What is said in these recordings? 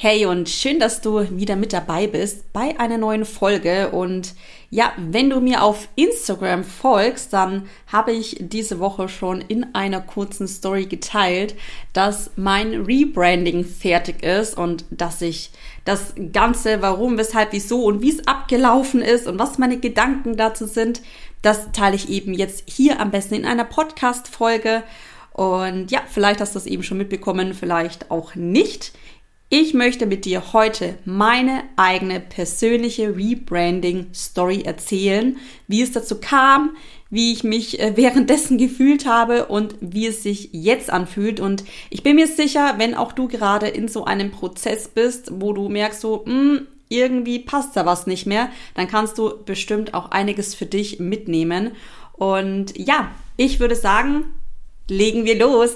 Hey und schön, dass du wieder mit dabei bist bei einer neuen Folge. Und ja, wenn du mir auf Instagram folgst, dann habe ich diese Woche schon in einer kurzen Story geteilt, dass mein Rebranding fertig ist und dass ich das Ganze, warum, weshalb, wieso und wie es abgelaufen ist und was meine Gedanken dazu sind, das teile ich eben jetzt hier am besten in einer Podcast-Folge. Und ja, vielleicht hast du es eben schon mitbekommen, vielleicht auch nicht. Ich möchte mit dir heute meine eigene persönliche Rebranding-Story erzählen, wie es dazu kam, wie ich mich währenddessen gefühlt habe und wie es sich jetzt anfühlt. Und ich bin mir sicher, wenn auch du gerade in so einem Prozess bist, wo du merkst so, irgendwie passt da was nicht mehr, dann kannst du bestimmt auch einiges für dich mitnehmen. Und ja, ich würde sagen, legen wir los.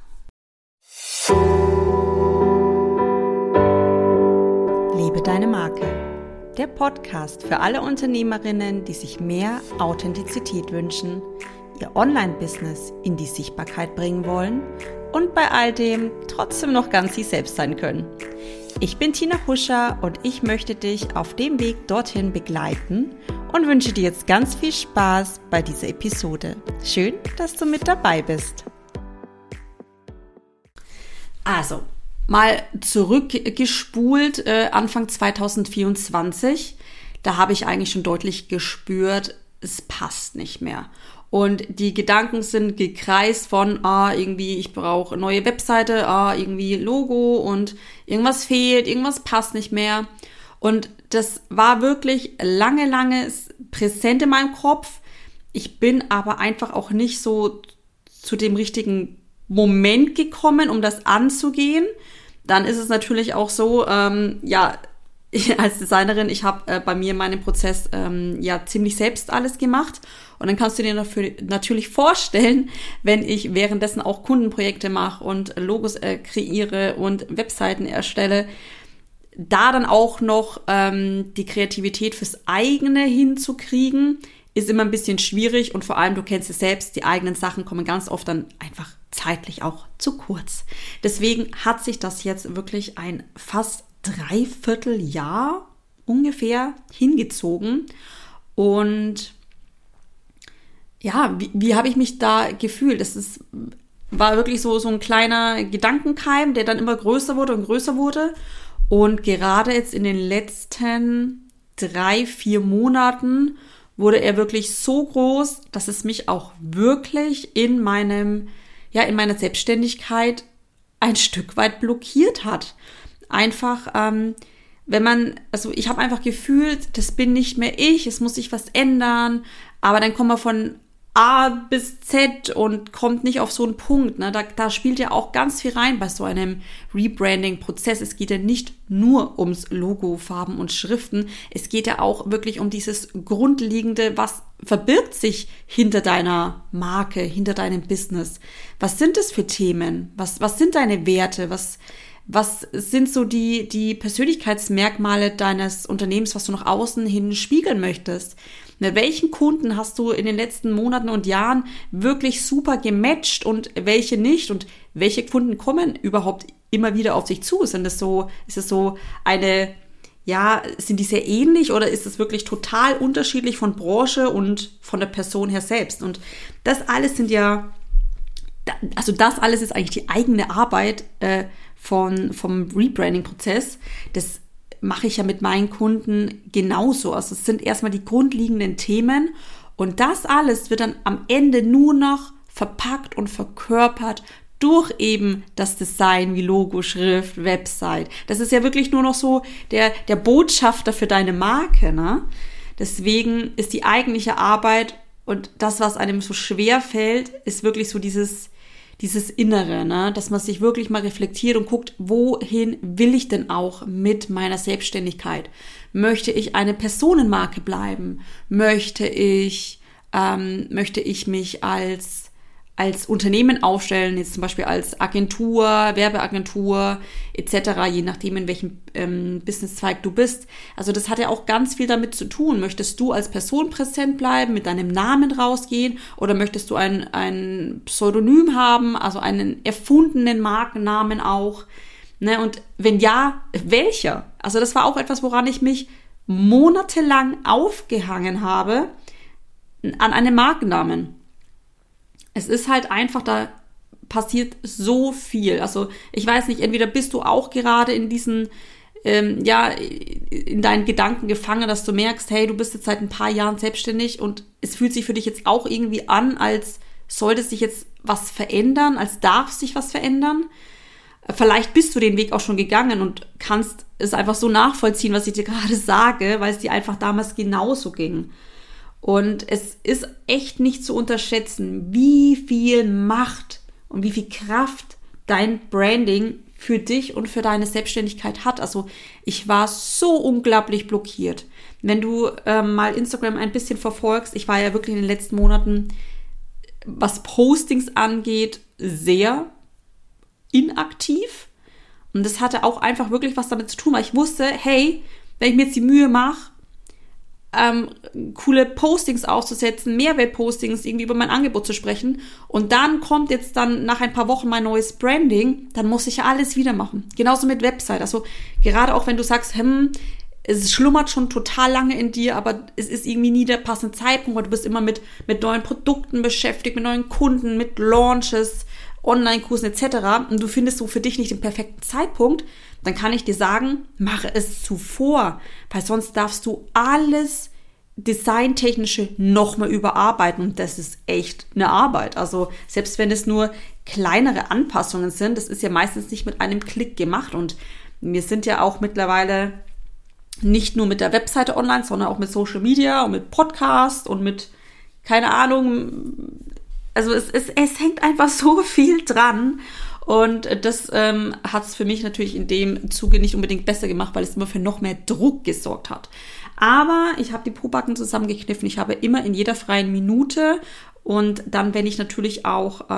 Lebe deine Marke. Der Podcast für alle Unternehmerinnen, die sich mehr Authentizität wünschen, ihr Online-Business in die Sichtbarkeit bringen wollen und bei all dem trotzdem noch ganz sie selbst sein können. Ich bin Tina Huscher und ich möchte dich auf dem Weg dorthin begleiten und wünsche dir jetzt ganz viel Spaß bei dieser Episode. Schön, dass du mit dabei bist. Also, mal zurückgespult, Anfang 2024, da habe ich eigentlich schon deutlich gespürt, es passt nicht mehr. Und die Gedanken sind gekreist von, irgendwie, ich brauche eine neue Webseite, irgendwie Logo und irgendwas fehlt, irgendwas passt nicht mehr. Und das war wirklich lange präsent in meinem Kopf. Ich bin aber einfach auch nicht so zu dem richtigen Moment gekommen, um das anzugehen. Dann ist es natürlich auch so, als Designerin, ich habe bei mir in meinem Prozess ziemlich selbst alles gemacht. Und dann kannst du dir dafür natürlich vorstellen, wenn ich währenddessen auch Kundenprojekte mache und Logos kreiere und Webseiten erstelle, da dann auch noch die Kreativität fürs eigene hinzukriegen, ist immer ein bisschen schwierig. Und vor allem, du kennst es selbst, die eigenen Sachen kommen ganz oft dann einfach zeitlich auch zu kurz. Deswegen hat sich das jetzt wirklich ein fast Dreivierteljahr ungefähr hingezogen. Und ja, wie habe ich mich da gefühlt? War wirklich so ein kleiner Gedankenkeim, der dann immer größer wurde und größer wurde. Und gerade jetzt in den letzten 3-4 Monaten wurde er wirklich so groß, dass es mich auch wirklich in meiner Selbstständigkeit ein Stück weit blockiert hat. Einfach, ich habe einfach gefühlt, das bin nicht mehr ich, es muss sich was ändern, aber dann kommen wir von A bis Z und kommt nicht auf so einen Punkt. Ne? Da spielt ja auch ganz viel rein bei so einem Rebranding-Prozess. Es geht ja nicht nur ums Logo, Farben und Schriften. Es geht ja auch wirklich um dieses Grundlegende, was verbirgt sich hinter deiner Marke, hinter deinem Business. Was sind das für Themen? Was sind deine Werte? Was sind so die Persönlichkeitsmerkmale deines Unternehmens, was du nach außen hin spiegeln möchtest? Mit welchen Kunden hast du in den letzten Monaten und Jahren wirklich super gematcht und welche nicht? Und welche Kunden kommen überhaupt immer wieder auf dich zu? Sind es so sind die sehr ähnlich oder ist es wirklich total unterschiedlich von Branche und von der Person her selbst? Und das alles das alles ist eigentlich die eigene Arbeit vom Rebranding-Prozess. Das mache ich ja mit meinen Kunden genauso. Also es sind erstmal die grundlegenden Themen und das alles wird dann am Ende nur noch verpackt und verkörpert durch eben das Design wie Logo, Schrift, Website. Das ist ja wirklich nur noch so der Botschafter für deine Marke, ne? Deswegen ist die eigentliche Arbeit und das, was einem so schwer fällt, ist wirklich so dieses Innere, ne? Dass man sich wirklich mal reflektiert und guckt, wohin will ich denn auch mit meiner Selbstständigkeit? Möchte ich eine Personenmarke bleiben? Möchte ich mich als Unternehmen aufstellen, jetzt zum Beispiel als Agentur, Werbeagentur etc., je nachdem, in welchem Businesszweig du bist. Also das hat ja auch ganz viel damit zu tun. Möchtest du als Person präsent bleiben, mit deinem Namen rausgehen oder möchtest du ein Pseudonym haben, also einen erfundenen Markennamen auch? Ne? Und wenn ja, welcher? Also das war auch etwas, woran ich mich monatelang aufgehangen habe, an einem Markennamen. Es ist halt einfach, da passiert so viel. Also ich weiß nicht, entweder bist du auch gerade in diesen, in deinen Gedanken gefangen, dass du merkst, hey, du bist jetzt seit ein paar Jahren selbstständig und es fühlt sich für dich jetzt auch irgendwie an, als sollte sich jetzt was verändern, als darf sich was verändern. Vielleicht bist du den Weg auch schon gegangen und kannst es einfach so nachvollziehen, was ich dir gerade sage, weil es dir einfach damals genauso ging. Und es ist echt nicht zu unterschätzen, wie viel Macht und wie viel Kraft dein Branding für dich und für deine Selbstständigkeit hat. Also ich war so unglaublich blockiert. Wenn du mal Instagram ein bisschen verfolgst, ich war ja wirklich in den letzten Monaten, was Postings angeht, sehr inaktiv. Und das hatte auch einfach wirklich was damit zu tun, weil ich wusste, hey, wenn ich mir jetzt die Mühe mache, coole Postings aufzusetzen, Mehrwertpostings irgendwie über mein Angebot zu sprechen und dann kommt jetzt dann nach ein paar Wochen mein neues Branding, dann muss ich ja alles wieder machen. Genauso mit Website. Also gerade auch wenn du sagst, es schlummert schon total lange in dir, aber es ist irgendwie nie der passende Zeitpunkt, weil du bist immer mit neuen Produkten beschäftigt, mit neuen Kunden, mit Launches, Online-Kursen etc. und du findest so für dich nicht den perfekten Zeitpunkt, dann kann ich dir sagen, mache es zuvor, weil sonst darfst du alles Designtechnische nochmal überarbeiten und das ist echt eine Arbeit. Also selbst wenn es nur kleinere Anpassungen sind, das ist ja meistens nicht mit einem Klick gemacht und wir sind ja auch mittlerweile nicht nur mit der Webseite online, sondern auch mit Social Media und mit Podcast und mit, keine Ahnung, also es hängt einfach so viel dran und das hat es für mich natürlich in dem Zuge nicht unbedingt besser gemacht, weil es immer für noch mehr Druck gesorgt hat. Aber ich habe die Pobacken zusammengekniffen, ich habe immer in jeder freien Minute und dann, wenn ich natürlich auch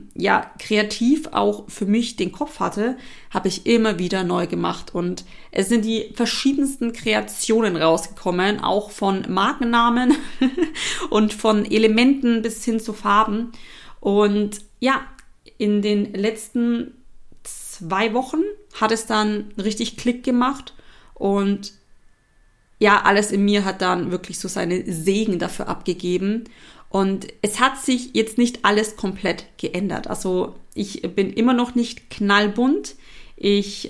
kreativ auch für mich den Kopf hatte, habe ich immer wieder neu gemacht und es sind die verschiedensten Kreationen rausgekommen, auch von Markennamen und von Elementen bis hin zu Farben. Und ja, in den letzten 2 Wochen hat es dann richtig Klick gemacht und ja, alles in mir hat dann wirklich so seine Segen dafür abgegeben. Und es hat sich jetzt nicht alles komplett geändert. Also ich bin immer noch nicht knallbunt. Ich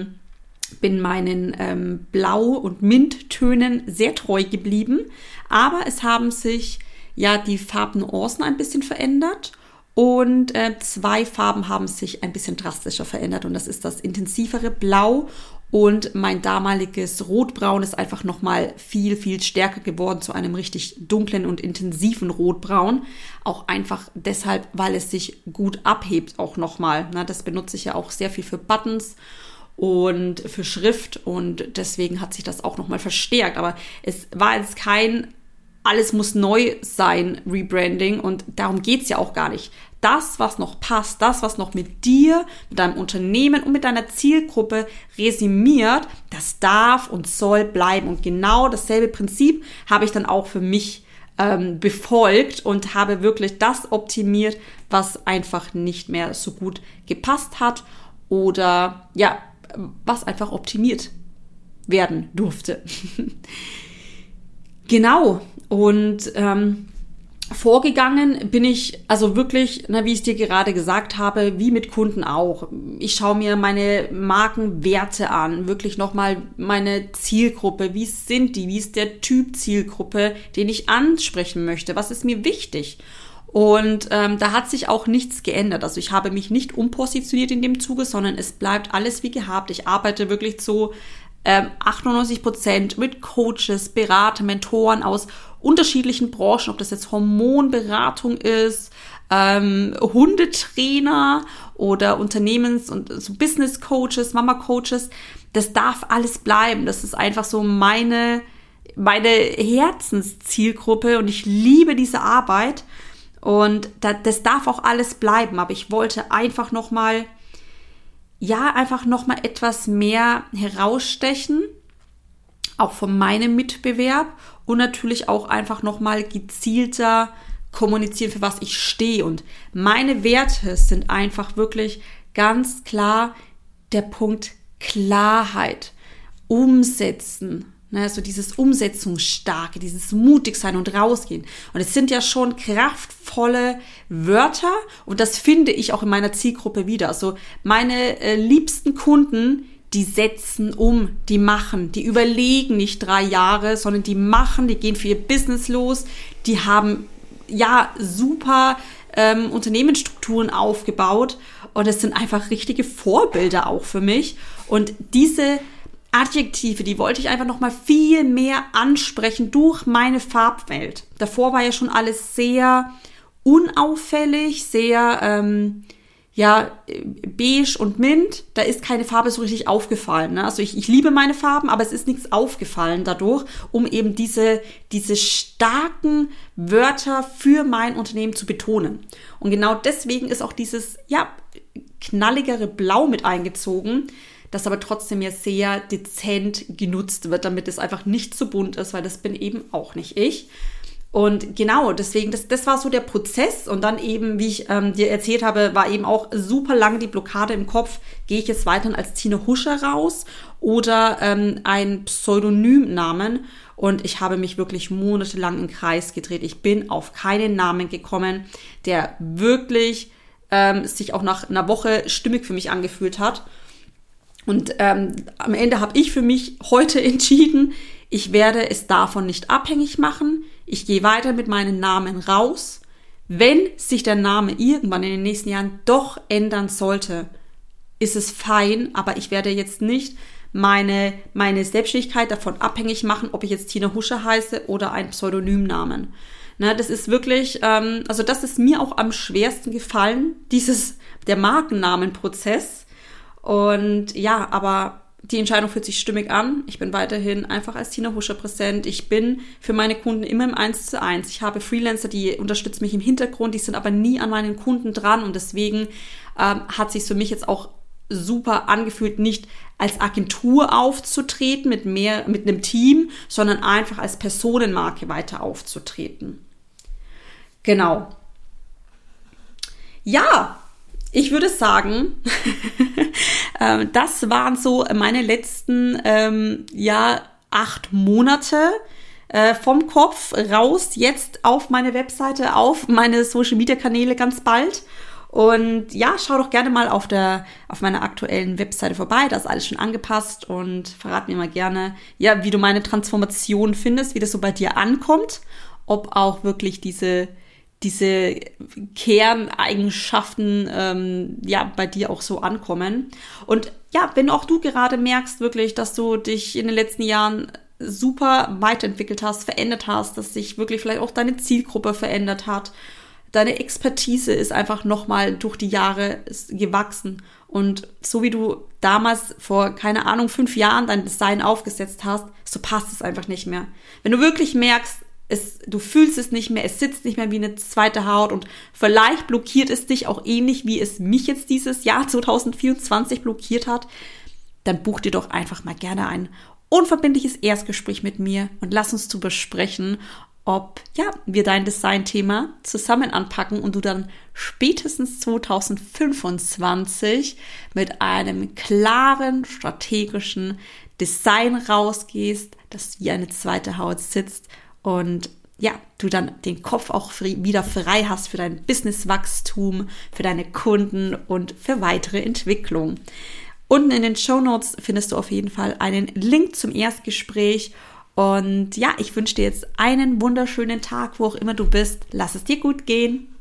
bin meinen Blau- und Minttönen sehr treu geblieben. Aber es haben sich ja die Farbnuancen ein bisschen verändert. Und 2 Farben haben sich ein bisschen drastischer verändert. Und das ist das intensivere Blau und mein damaliges Rotbraun ist einfach nochmal viel, viel stärker geworden zu einem richtig dunklen und intensiven Rotbraun. Auch einfach deshalb, weil es sich gut abhebt auch nochmal. Das benutze ich ja auch sehr viel für Buttons und für Schrift und deswegen hat sich das auch nochmal verstärkt. Aber es war jetzt kein alles muss neu sein Rebranding und darum geht's ja auch gar nicht. Das, was noch passt, das, was noch mit dir, mit deinem Unternehmen und mit deiner Zielgruppe resümiert, das darf und soll bleiben. Und genau dasselbe Prinzip habe ich dann auch für mich befolgt und habe wirklich das optimiert, was einfach nicht mehr so gut gepasst hat oder ja, was einfach optimiert werden durfte. Genau. Und vorgegangen bin ich also wirklich, wie ich es dir gerade gesagt habe, wie mit Kunden auch. Ich schaue mir meine Markenwerte an, wirklich nochmal meine Zielgruppe. Wie sind die? Wie ist der Typ Zielgruppe, den ich ansprechen möchte? Was ist mir wichtig? Und da hat sich auch nichts geändert. Also ich habe mich nicht umpositioniert in dem Zuge, sondern es bleibt alles wie gehabt. Ich arbeite wirklich zu 98% mit Coaches, Berater, Mentoren aus unterschiedlichen Branchen, ob das jetzt Hormonberatung ist, Hundetrainer oder Unternehmens- und so Business Coaches, Mama Coaches. Das darf alles bleiben. Das ist einfach so meine Herzenszielgruppe und ich liebe diese Arbeit und das darf auch alles bleiben. Aber ich wollte einfach nochmal etwas mehr herausstechen, auch von meinem Mitbewerb und natürlich auch einfach nochmal gezielter kommunizieren, für was ich stehe. Und meine Werte sind einfach wirklich ganz klar der Punkt Klarheit, Umsetzen, ne, so dieses Umsetzungsstarke, dieses mutig sein und rausgehen. Und es sind ja schon kraftvolle Wörter und das finde ich auch in meiner Zielgruppe wieder. Also meine liebsten Kunden, die setzen um, die machen, die überlegen nicht 3 Jahre, sondern die machen, die gehen für ihr Business los, die haben ja super Unternehmensstrukturen aufgebaut und es sind einfach richtige Vorbilder auch für mich. Und diese Adjektive, die wollte ich einfach nochmal viel mehr ansprechen durch meine Farbwelt. Davor war ja schon alles sehr unauffällig, sehr beige und mint. Da ist keine Farbe so richtig aufgefallen. Ne? Also ich liebe meine Farben, aber es ist nichts aufgefallen dadurch, um eben diese starken Wörter für mein Unternehmen zu betonen. Und genau deswegen ist auch dieses knalligere Blau mit eingezogen, das aber trotzdem ja sehr dezent genutzt wird, damit es einfach nicht so bunt ist, weil das bin eben auch nicht ich. Und genau, deswegen, das war so der Prozess und dann eben, wie ich dir erzählt habe, war eben auch super lange die Blockade im Kopf, gehe ich jetzt weiterhin als Tina Huscher raus oder ein Pseudonymnamen, und ich habe mich wirklich monatelang im Kreis gedreht. Ich bin auf keinen Namen gekommen, der wirklich sich auch nach einer Woche stimmig für mich angefühlt hat. Und am Ende habe ich für mich heute entschieden, ich werde es davon nicht abhängig machen. Ich gehe weiter mit meinen Namen raus. Wenn sich der Name irgendwann in den nächsten Jahren doch ändern sollte, ist es fein, aber ich werde jetzt nicht meine Selbstständigkeit davon abhängig machen, ob ich jetzt Tina Huscher heiße oder einen Pseudonymnamen. Ne, das ist wirklich, also das ist mir auch am schwersten gefallen, der Markennamenprozess. Und ja, aber die Entscheidung fühlt sich stimmig an. Ich bin weiterhin einfach als Tina Huscher präsent. Ich bin für meine Kunden immer im 1:1. Ich habe Freelancer, die unterstützen mich im Hintergrund, die sind aber nie an meinen Kunden dran. Und deswegen hat sich für mich jetzt auch super angefühlt, nicht als Agentur aufzutreten mit einem Team, sondern einfach als Personenmarke weiter aufzutreten. Genau. Ja, ich würde sagen, das waren so meine letzten 8 Monate vom Kopf raus, jetzt auf meine Webseite, auf meine Social-Media-Kanäle ganz bald. Und ja, schau doch gerne mal auf meiner aktuellen Webseite vorbei, da ist alles schon angepasst, und verrat mir mal gerne, ja, wie du meine Transformation findest, wie das so bei dir ankommt, ob auch wirklich diese Kerneigenschaften bei dir auch so ankommen. Und ja, wenn auch du gerade merkst wirklich, dass du dich in den letzten Jahren super weiterentwickelt hast, verändert hast, dass sich wirklich vielleicht auch deine Zielgruppe verändert hat, deine Expertise ist einfach nochmal durch die Jahre gewachsen. Und so wie du damals vor, 5 Jahren dein Design aufgesetzt hast, so passt es einfach nicht mehr. Wenn du wirklich merkst, du fühlst es nicht mehr, es sitzt nicht mehr wie eine zweite Haut, und vielleicht blockiert es dich auch ähnlich, wie es mich jetzt dieses Jahr 2024 blockiert hat, dann buch dir doch einfach mal gerne ein unverbindliches Erstgespräch mit mir und lass uns zu besprechen, ob wir dein Design-Thema zusammen anpacken und du dann spätestens 2025 mit einem klaren, strategischen Design rausgehst, das wie eine zweite Haut sitzt, und ja, du dann den Kopf auch wieder frei hast für dein Businesswachstum, für deine Kunden und für weitere Entwicklung. Unten in den Shownotes findest du auf jeden Fall einen Link zum Erstgespräch. Und ja, ich wünsche dir jetzt einen wunderschönen Tag, wo auch immer du bist. Lass es dir gut gehen.